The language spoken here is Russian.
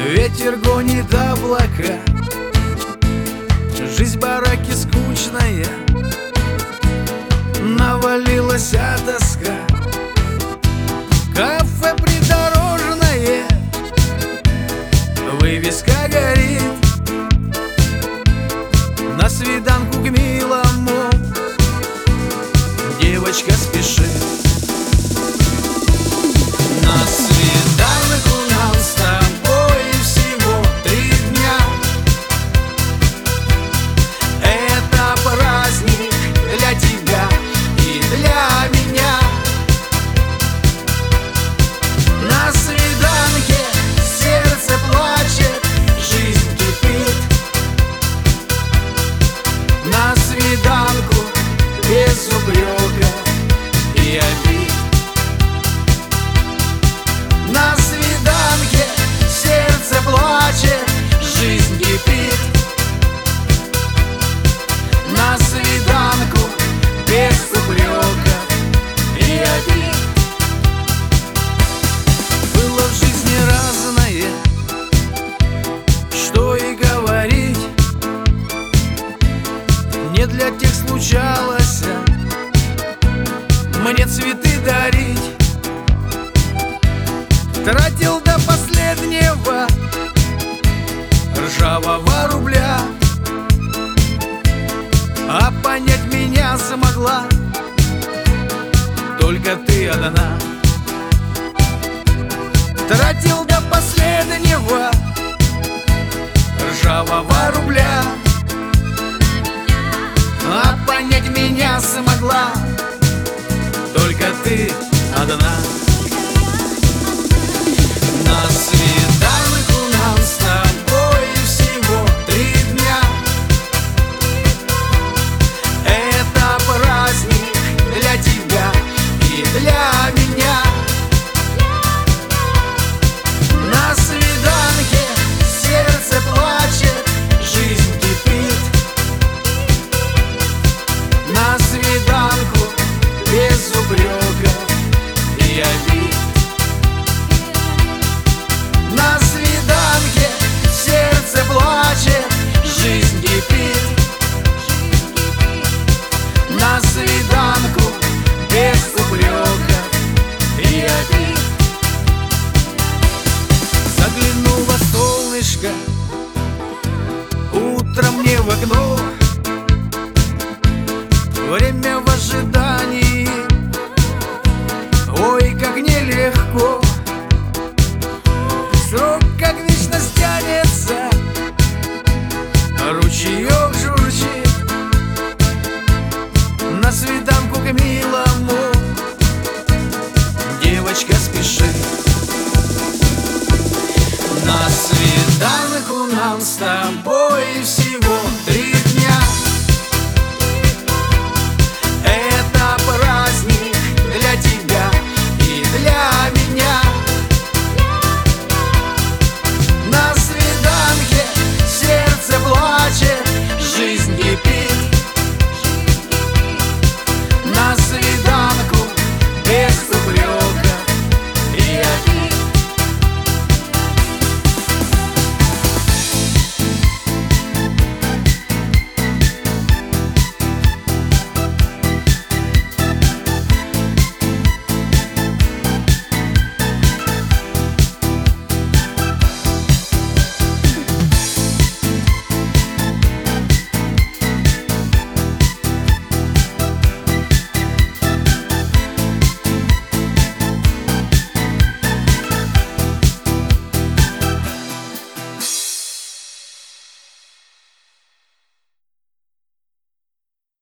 Ветер гонит облака, жизнь бараки скучная, навалилась тоска. Кафе придорожное, вывеска горит, на свиданку к милому девочка спешит. На свиданку нам с тобой всего 3 дня. Это праздник для тебя и для меня. На свиданке сердце плачет, жизнь кипит. На свиданку без упрека и обид. На свиданке сердце плачет, жизнь кипит. На свиданку без упрека и обид. Было в жизни разное, что и говорить. Не для тех случалось мне цветы дарить. Тратил до последнего ржавого рубля, а понять меня смогла только ты одна. Тратил до последнего ржавого рубля, а понять меня смогла только ты одна. На свиданку нам с тобой всего 3 дня. Это праздник для тебя и для меня. На свиданке сердце плачет, жизнь кипит. На свиданку без упрека и обид. На свиданке сердце плачет, жизнь кипит. На свиданку без упрека и обид. Заглянуло солнышко утром мне в окно. Время в ожидании, ой, как нелегко. Срок как вечность тянется, ручеек журчит. На свиданку к милому девочка спешит. На свиданку нам с тобой всего